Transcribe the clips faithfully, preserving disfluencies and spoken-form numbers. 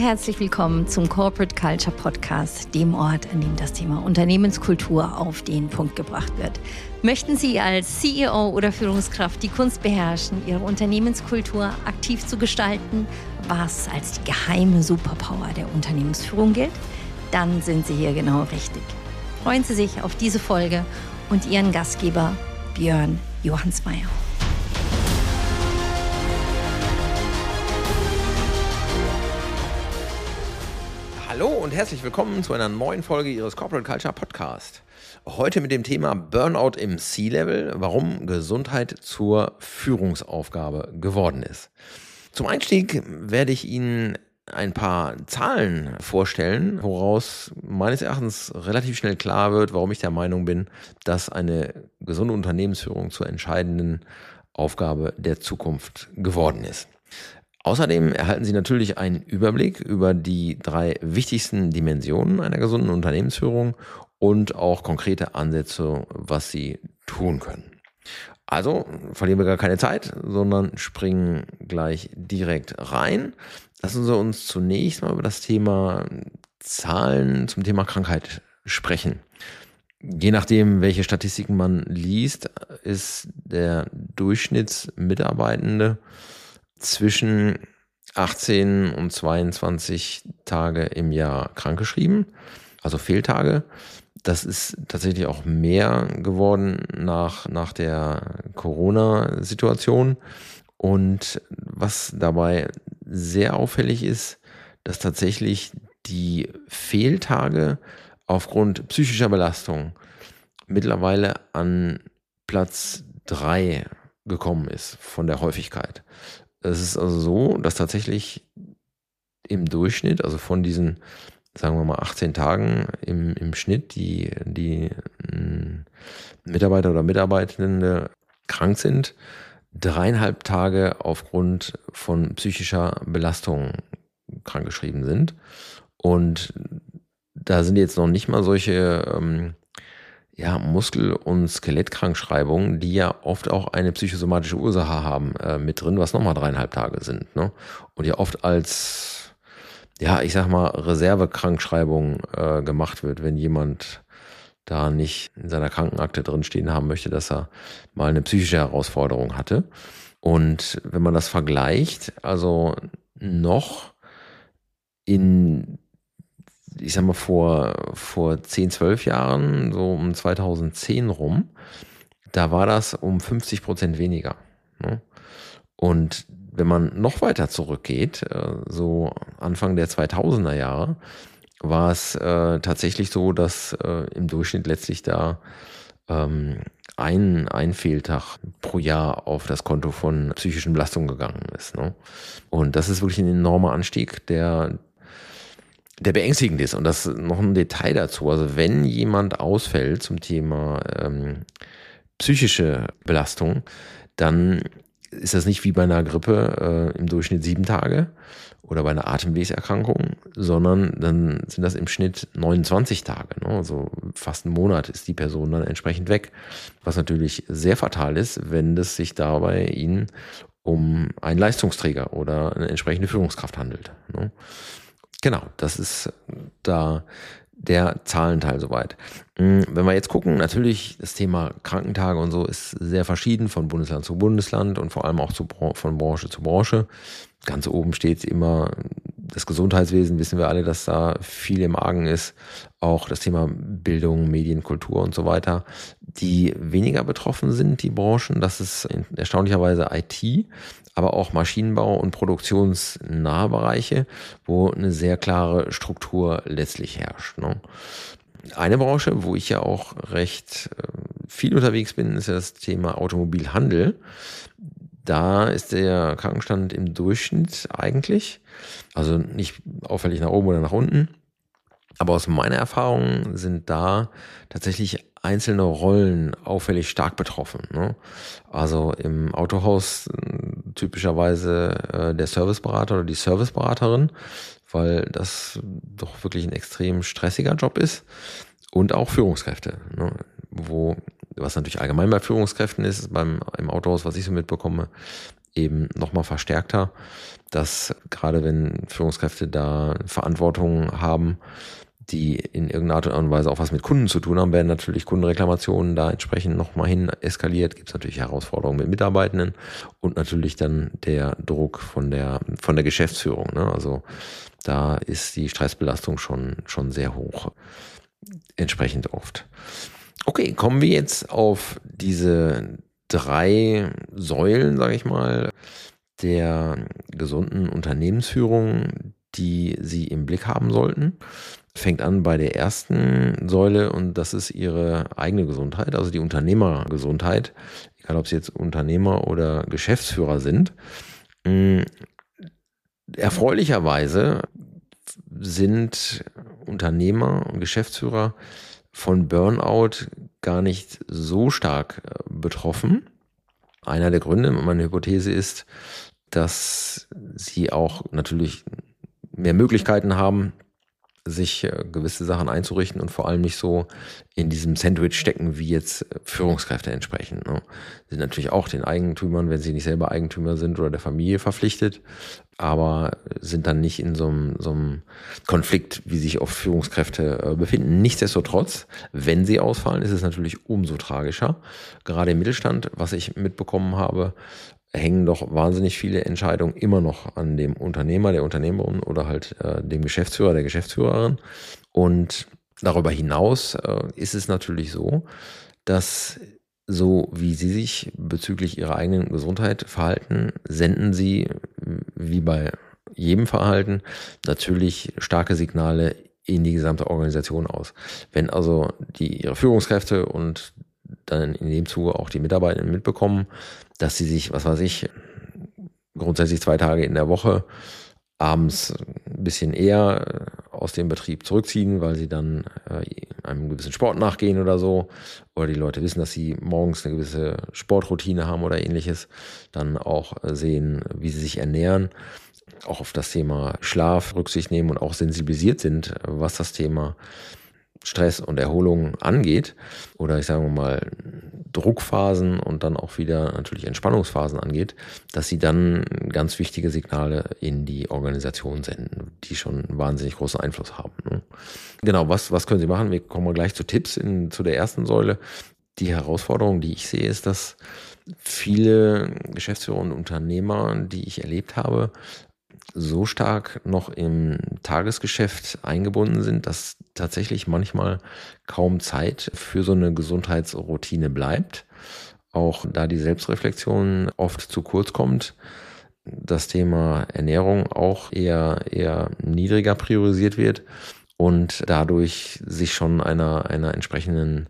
Herzlich willkommen zum Corporate Culture Podcast, dem Ort, an dem das Thema Unternehmenskultur auf den Punkt gebracht wird. Möchten Sie als C E O oder Führungskraft die Kunst beherrschen, Ihre Unternehmenskultur aktiv zu gestalten, was als die geheime Superpower der Unternehmensführung gilt? Dann sind Sie hier genau richtig. Freuen Sie sich auf diese Folge und Ihren Gastgeber Björn Johansmeier. Hallo und herzlich willkommen zu einer neuen Folge Ihres Corporate Culture Podcast. Heute mit dem Thema Burnout im C-Level, warum Gesundheit zur Führungsaufgabe geworden ist. Zum Einstieg werde ich Ihnen ein paar Zahlen vorstellen, woraus meines Erachtens relativ schnell klar wird, warum ich der Meinung bin, dass eine gesunde Unternehmensführung zur entscheidenden Aufgabe der Zukunft geworden ist. Außerdem erhalten Sie natürlich einen Überblick über die drei wichtigsten Dimensionen einer gesunden Unternehmensführung und auch konkrete Ansätze, was Sie tun können. Also verlieren wir gar keine Zeit, sondern springen gleich direkt rein. Lassen Sie uns zunächst mal über das Thema Zahlen zum Thema Krankheit sprechen. Je nachdem, welche Statistiken man liest, ist der Durchschnittsmitarbeitende zwischen achtzehn und zweiundzwanzig Tage im Jahr krankgeschrieben, also Fehltage. Das ist tatsächlich auch mehr geworden nach, nach der Corona-Situation. Und was dabei sehr auffällig ist, dass tatsächlich die Fehltage aufgrund psychischer Belastung mittlerweile an Platz drei gekommen ist von der Häufigkeit. Es ist also so, dass tatsächlich im Durchschnitt, also von diesen, sagen wir mal, achtzehn Tagen im, im Schnitt, die, die m, Mitarbeiter oder Mitarbeitende krank sind, dreieinhalb Tage aufgrund von psychischer Belastung krankgeschrieben sind. Und da sind jetzt noch nicht mal solche ähm, ja, Muskel- und Skelettkrankschreibungen, die ja oft auch eine psychosomatische Ursache haben, äh, mit drin, was nochmal dreieinhalb Tage sind. Ne? Und ja oft als, ja, ich sag mal, Reservekrankschreibung äh, gemacht wird, wenn jemand da nicht in seiner Krankenakte drinstehen haben möchte, dass er mal eine psychische Herausforderung hatte. Und wenn man das vergleicht, also noch in ich sag mal, vor, vor zehn, zwölf Jahren, so um zweitausendzehn rum, da war das um fünfzig Prozent weniger. Ne? Und wenn man noch weiter zurückgeht, so Anfang der zweitausender Jahre, war es äh, tatsächlich so, dass äh, im Durchschnitt letztlich da ähm, ein, ein Fehltag pro Jahr auf das Konto von psychischen Belastungen gegangen ist. Ne? Und das ist wirklich ein enormer Anstieg, der der beängstigend ist. Und das noch ein Detail dazu. Also wenn jemand ausfällt zum Thema ähm, psychische Belastung, dann ist das nicht wie bei einer Grippe äh, im Durchschnitt sieben Tage oder bei einer Atemwegserkrankung, sondern dann sind das im Schnitt neunundzwanzig Tage. Ne? Also fast einen Monat ist die Person dann entsprechend weg. Was natürlich sehr fatal ist, wenn es sich dabei Ihnen um einen Leistungsträger oder eine entsprechende Führungskraft handelt. Ne? Genau, das ist da der Zahlenteil soweit. Wenn wir jetzt gucken, natürlich das Thema Krankentage und so ist sehr verschieden von Bundesland zu Bundesland und vor allem auch zu, von Branche zu Branche. Ganz oben steht immer das Gesundheitswesen, wissen wir alle, dass da viel im Argen ist. Auch das Thema Bildung, Medien, Kultur und so weiter. Die weniger betroffen sind, die Branchen, das ist erstaunlicherweise I T, aber auch Maschinenbau und produktionsnahe Bereiche, wo eine sehr klare Struktur letztlich herrscht. Ne? Eine Branche, wo ich ja auch recht viel unterwegs bin, ist ja das Thema Automobilhandel. Da ist der Krankenstand im Durchschnitt eigentlich, also nicht auffällig nach oben oder nach unten, aber aus meiner Erfahrung sind da tatsächlich einzelne Rollen auffällig stark betroffen. Ne? Also im Autohaus typischerweise äh, der Serviceberater oder die Serviceberaterin, weil das doch wirklich ein extrem stressiger Job ist, und auch Führungskräfte, ne? Wo, was natürlich allgemein bei Führungskräften ist, beim im Autohaus, was ich so mitbekomme, eben nochmal verstärkter, dass gerade wenn Führungskräfte da Verantwortung haben, die in irgendeiner Art und Weise auch was mit Kunden zu tun haben, werden natürlich Kundenreklamationen da entsprechend nochmal hin eskaliert. Gibt es natürlich Herausforderungen mit Mitarbeitenden und natürlich dann der Druck von der von der Geschäftsführung. Ne? Also da ist die Stressbelastung schon schon sehr hoch, entsprechend oft. Okay, kommen wir jetzt auf diese drei Säulen, sage ich mal, der gesunden Unternehmensführung, die Sie im Blick haben sollten. Fängt an bei der ersten Säule und das ist Ihre eigene Gesundheit, also die Unternehmergesundheit, egal ob Sie jetzt Unternehmer oder Geschäftsführer sind. Erfreulicherweise sind Unternehmer und Geschäftsführer von Burnout gar nicht so stark betroffen. Einer der Gründe, meine Hypothese ist, dass sie auch natürlich mehr Möglichkeiten haben, sich gewisse Sachen einzurichten und vor allem nicht so in diesem Sandwich stecken, wie jetzt Führungskräfte entsprechend. Ne? Sie sind natürlich auch den Eigentümern, wenn sie nicht selber Eigentümer sind oder der Familie verpflichtet, aber sind dann nicht in so einem, so einem Konflikt, wie sich oft Führungskräfte befinden. Nichtsdestotrotz, wenn sie ausfallen, ist es natürlich umso tragischer. Gerade im Mittelstand, was ich mitbekommen habe, hängen doch wahnsinnig viele Entscheidungen immer noch an dem Unternehmer, der Unternehmerin oder halt äh, dem Geschäftsführer, der Geschäftsführerin. Und darüber hinaus äh, ist es natürlich so, dass so wie Sie sich bezüglich Ihrer eigenen Gesundheit verhalten, senden Sie, wie bei jedem Verhalten, natürlich starke Signale in die gesamte Organisation aus. Wenn also die Ihre Führungskräfte und dann in dem Zuge auch die Mitarbeitenden mitbekommen, dass sie sich, was weiß ich, grundsätzlich zwei Tage in der Woche abends ein bisschen eher aus dem Betrieb zurückziehen, weil sie dann äh, einem gewissen Sport nachgehen oder so, oder die Leute wissen, dass sie morgens eine gewisse Sportroutine haben oder ähnliches, dann auch sehen, wie sie sich ernähren, auch auf das Thema Schlaf Rücksicht nehmen und auch sensibilisiert sind, was das Thema Stress und Erholung angeht oder ich sage mal Druckphasen und dann auch wieder natürlich Entspannungsphasen angeht, dass sie dann ganz wichtige Signale in die Organisation senden, die schon einen wahnsinnig großen Einfluss haben. Ne? Genau, was, was können Sie machen? Wir kommen mal gleich zu Tipps in, zu der ersten Säule. Die Herausforderung, die ich sehe, ist, dass viele Geschäftsführer und Unternehmer, die ich erlebt habe, so stark noch im Tagesgeschäft eingebunden sind, dass tatsächlich manchmal kaum Zeit für so eine Gesundheitsroutine bleibt. Auch da die Selbstreflexion oft zu kurz kommt, das Thema Ernährung auch eher, eher niedriger priorisiert wird und dadurch sich schon einer, einer entsprechenden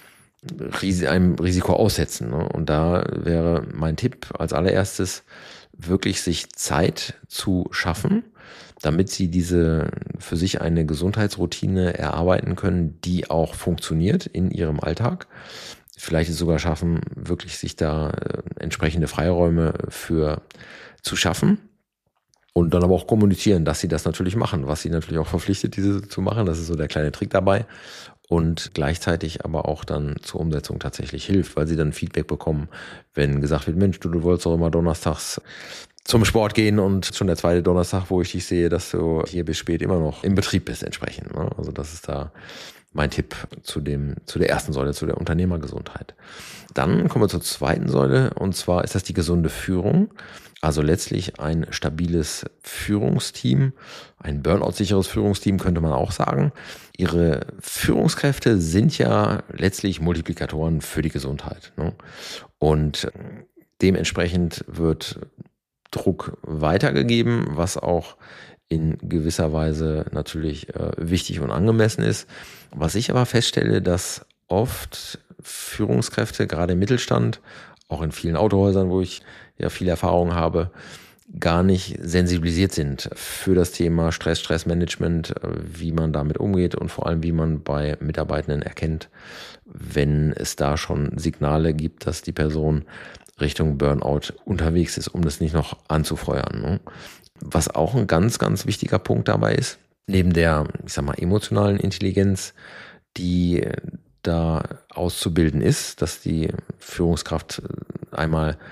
einem Risiko aussetzen. Ne? Und da wäre mein Tipp als allererstes, wirklich sich Zeit zu schaffen, damit sie diese für sich eine Gesundheitsroutine erarbeiten können, die auch funktioniert in ihrem Alltag. Vielleicht es sogar schaffen, wirklich sich da entsprechende Freiräume für zu schaffen und dann aber auch kommunizieren, dass sie das natürlich machen, was sie natürlich auch verpflichtet, diese zu machen. Das ist so der kleine Trick dabei. Und gleichzeitig aber auch dann zur Umsetzung tatsächlich hilft, weil sie dann Feedback bekommen, wenn gesagt wird, Mensch, du, du wolltest doch immer donnerstags zum Sport gehen und schon der zweite Donnerstag, wo ich dich sehe, dass du hier bis spät immer noch im Betrieb bist entsprechend. Ne? Also das ist da mein Tipp zu dem, zu der ersten Säule, zu der Unternehmergesundheit. Dann kommen wir zur zweiten Säule und zwar ist das die gesunde Führung. Also letztlich ein stabiles Führungsteam, ein Burnout-sicheres Führungsteam könnte man auch sagen. Ihre Führungskräfte sind ja letztlich Multiplikatoren für die Gesundheit. Ne? Und dementsprechend wird Druck weitergegeben, was auch in gewisser Weise natürlich äh, wichtig und angemessen ist. Was ich aber feststelle, dass oft Führungskräfte, gerade im Mittelstand, auch in vielen Autohäusern, wo ich ja viel Erfahrung habe, gar nicht sensibilisiert sind für das Thema Stress, Stressmanagement, wie man damit umgeht und vor allem, wie man bei Mitarbeitenden erkennt, wenn es da schon Signale gibt, dass die Person Richtung Burnout unterwegs ist, um das nicht noch anzufeuern. Ne? Was auch ein ganz, ganz wichtiger Punkt dabei ist, neben der, ich sag mal, emotionalen Intelligenz, die da auszubilden ist, dass die Führungskraft einmal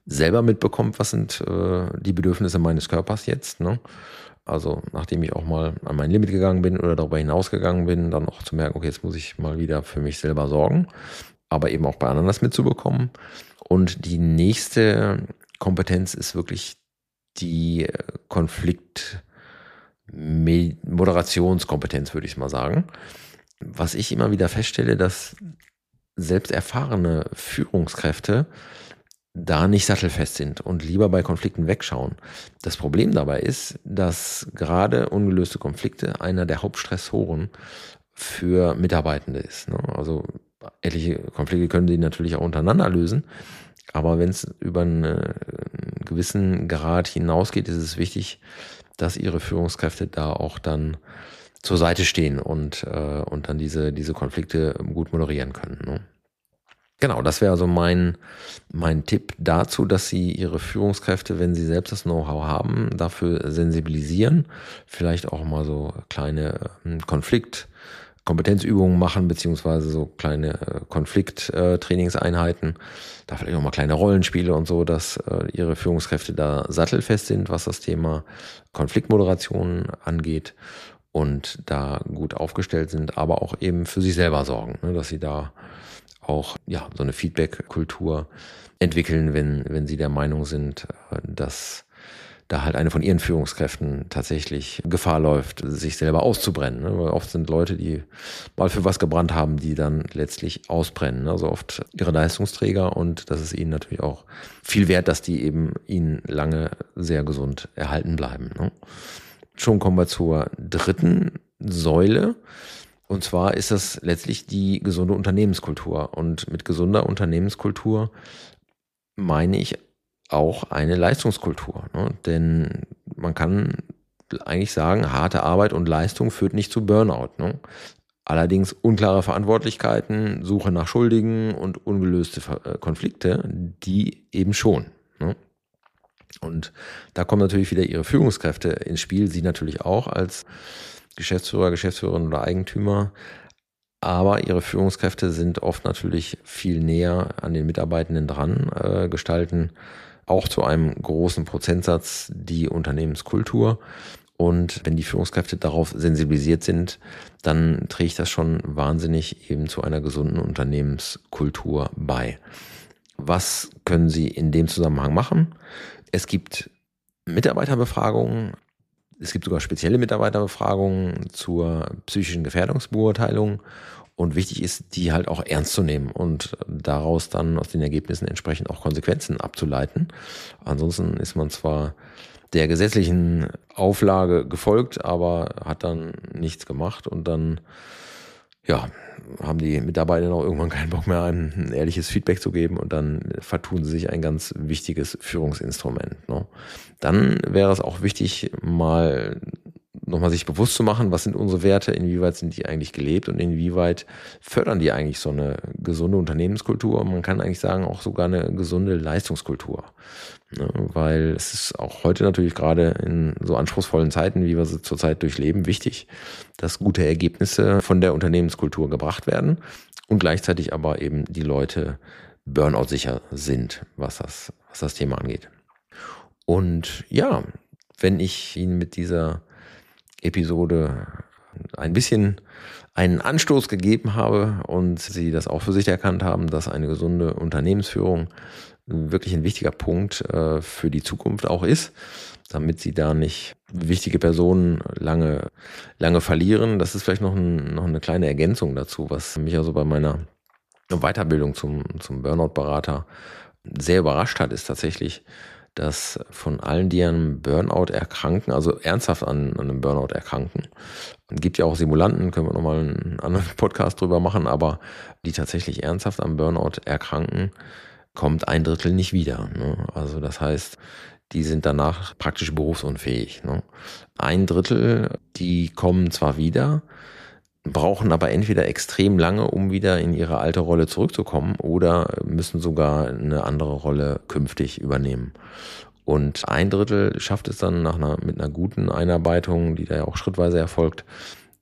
selber mitbekommt, was sind äh, die Bedürfnisse meines Körpers jetzt, ne? Also nachdem ich auch mal an mein Limit gegangen bin oder darüber hinausgegangen bin, dann auch zu merken, okay, jetzt muss ich mal wieder für mich selber sorgen, aber eben auch bei anderen das mitzubekommen. Und die nächste Kompetenz ist wirklich die Konfliktmoderationskompetenz, würde ich mal sagen. Was ich immer wieder feststelle, dass selbst erfahrene Führungskräfte da nicht sattelfest sind und lieber bei Konflikten wegschauen. Das Problem dabei ist, dass gerade ungelöste Konflikte einer der Hauptstressoren für Mitarbeitende ist. Also etliche Konflikte können sie natürlich auch untereinander lösen, aber wenn es über einen gewissen Grad hinausgeht, ist es wichtig, dass ihre Führungskräfte da auch dann zur Seite stehen und, äh, und dann diese, diese Konflikte gut moderieren können. Ne? Genau, das wäre also mein, mein Tipp dazu, dass Sie Ihre Führungskräfte, wenn Sie selbst das Know-how haben, dafür sensibilisieren, vielleicht auch mal so kleine Konflikt- Kompetenzübungen machen, beziehungsweise so kleine äh, Konflikt-Trainingseinheiten, äh, da vielleicht auch mal kleine Rollenspiele und so, dass äh, ihre Führungskräfte da sattelfest sind, was das Thema Konfliktmoderation angeht und da gut aufgestellt sind, aber auch eben für sich selber sorgen, ne, dass sie da auch ja so eine Feedback-Kultur entwickeln, wenn, wenn sie der Meinung sind, äh, dass da halt eine von ihren Führungskräften tatsächlich Gefahr läuft, sich selber auszubrennen. Ne? Weil oft sind Leute, die mal für was gebrannt haben, die dann letztlich ausbrennen. Also oft ihre Leistungsträger, und das ist ihnen natürlich auch viel wert, dass die eben ihnen lange sehr gesund erhalten bleiben. Ne? Schon kommen wir zur dritten Säule. Und zwar ist das letztlich die gesunde Unternehmenskultur. Und mit gesunder Unternehmenskultur meine ich auch eine Leistungskultur. Ne? Denn man kann eigentlich sagen, harte Arbeit und Leistung führt nicht zu Burnout. Ne? Allerdings unklare Verantwortlichkeiten, Suche nach Schuldigen und ungelöste Konflikte, die eben schon. Ne? Und da kommen natürlich wieder Ihre Führungskräfte ins Spiel, Sie natürlich auch als Geschäftsführer, Geschäftsführerin oder Eigentümer. Aber Ihre Führungskräfte sind oft natürlich viel näher an den Mitarbeitenden dran, äh, gestalten auch zu einem großen Prozentsatz die Unternehmenskultur. Und wenn die Führungskräfte darauf sensibilisiert sind, dann trägt das schon wahnsinnig eben zu einer gesunden Unternehmenskultur bei. Was können Sie in dem Zusammenhang machen? Es gibt Mitarbeiterbefragungen, es gibt sogar spezielle Mitarbeiterbefragungen zur psychischen Gefährdungsbeurteilung. Und wichtig ist, die halt auch ernst zu nehmen und daraus dann aus den Ergebnissen entsprechend auch Konsequenzen abzuleiten. Ansonsten ist man zwar der gesetzlichen Auflage gefolgt, aber hat dann nichts gemacht, und dann ja, haben die Mitarbeiter auch irgendwann keinen Bock mehr, ein ehrliches Feedback zu geben, und dann vertun sie sich ein ganz wichtiges Führungsinstrument. Ne? Dann wäre es auch wichtig, mal nochmal sich bewusst zu machen, was sind unsere Werte, inwieweit sind die eigentlich gelebt und inwieweit fördern die eigentlich so eine gesunde Unternehmenskultur, und man kann eigentlich sagen, auch sogar eine gesunde Leistungskultur. Ne? Weil es ist auch heute natürlich gerade in so anspruchsvollen Zeiten, wie wir sie zurzeit durchleben, wichtig, dass gute Ergebnisse von der Unternehmenskultur gebracht werden und gleichzeitig aber eben die Leute Burnout-sicher sind, was das, was das Thema angeht. Und ja, wenn ich Ihnen mit dieser Episode ein bisschen einen Anstoß gegeben habe und Sie das auch für sich erkannt haben, dass eine gesunde Unternehmensführung wirklich ein wichtiger Punkt äh, für die Zukunft auch ist, damit Sie da nicht wichtige Personen lange, lange verlieren. Das ist vielleicht noch, ein, noch eine kleine Ergänzung dazu, was mich also bei meiner Weiterbildung zum, zum Burnout-Berater sehr überrascht hat, ist tatsächlich, dass von allen, die an einem Burnout erkranken, also ernsthaft an, an einem Burnout erkranken, es gibt ja auch Simulanten, können wir nochmal einen anderen Podcast drüber machen, aber die tatsächlich ernsthaft am Burnout erkranken, kommt ein Drittel nicht wieder. Ne? Also das heißt, die sind danach praktisch berufsunfähig. Ne? Ein Drittel, die kommen zwar wieder, brauchen aber entweder extrem lange, um wieder in ihre alte Rolle zurückzukommen, oder müssen sogar eine andere Rolle künftig übernehmen. Und ein Drittel schafft es dann nach einer, mit einer guten Einarbeitung, die da ja auch schrittweise erfolgt,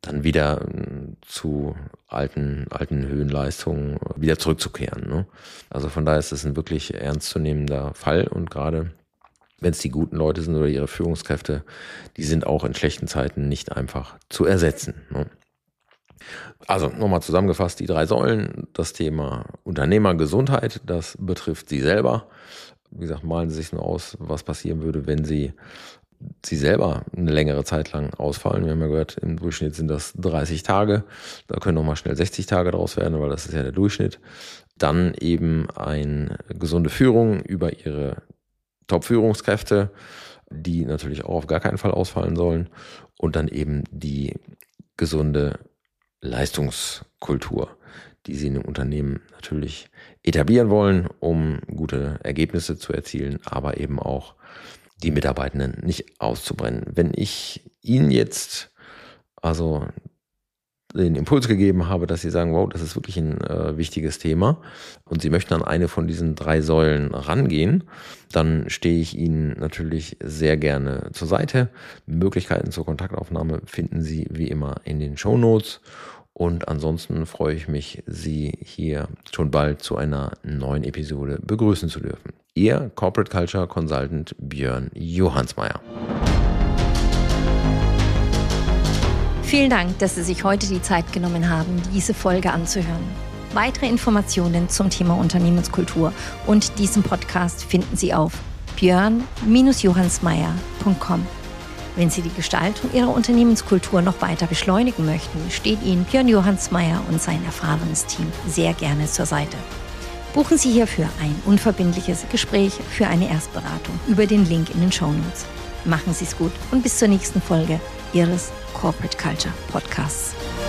dann wieder zu alten, alten Höhenleistungen wieder zurückzukehren. Ne? Also von daher ist es ein wirklich ernstzunehmender Fall und gerade wenn es die guten Leute sind oder ihre Führungskräfte, die sind auch in schlechten Zeiten nicht einfach zu ersetzen. Ne? Also nochmal zusammengefasst, die drei Säulen, das Thema Unternehmergesundheit, das betrifft Sie selber. Wie gesagt, malen Sie sich nur aus, was passieren würde, wenn Sie Sie selber eine längere Zeit lang ausfallen. Wir haben ja gehört, im Durchschnitt sind das dreißig Tage. Da können nochmal schnell sechzig Tage draus werden, weil das ist ja der Durchschnitt. Dann eben eine gesunde Führung über Ihre Top-Führungskräfte, die natürlich auch auf gar keinen Fall ausfallen sollen. Und dann eben die gesunde Leistungskultur, die Sie in einem Unternehmen natürlich etablieren wollen, um gute Ergebnisse zu erzielen, aber eben auch die Mitarbeitenden nicht auszubrennen. Wenn ich Ihnen jetzt also den Impuls gegeben habe, dass Sie sagen, wow, das ist wirklich ein äh, wichtiges Thema und Sie möchten an eine von diesen drei Säulen rangehen, dann stehe ich Ihnen natürlich sehr gerne zur Seite. Möglichkeiten zur Kontaktaufnahme finden Sie wie immer in den Shownotes. Und ansonsten freue ich mich, Sie hier schon bald zu einer neuen Episode begrüßen zu dürfen. Ihr Corporate Culture Consultant Björn Johansmeier. Vielen Dank, dass Sie sich heute die Zeit genommen haben, diese Folge anzuhören. Weitere Informationen zum Thema Unternehmenskultur und diesem Podcast finden Sie auf björn johansmeier punkt com. Wenn Sie die Gestaltung Ihrer Unternehmenskultur noch weiter beschleunigen möchten, steht Ihnen Björn Johansmeier und sein erfahrenes Team sehr gerne zur Seite. Buchen Sie hierfür ein unverbindliches Gespräch für eine Erstberatung über den Link in den Shownotes. Machen Sie es gut und bis zur nächsten Folge Ihres Corporate Culture Podcasts.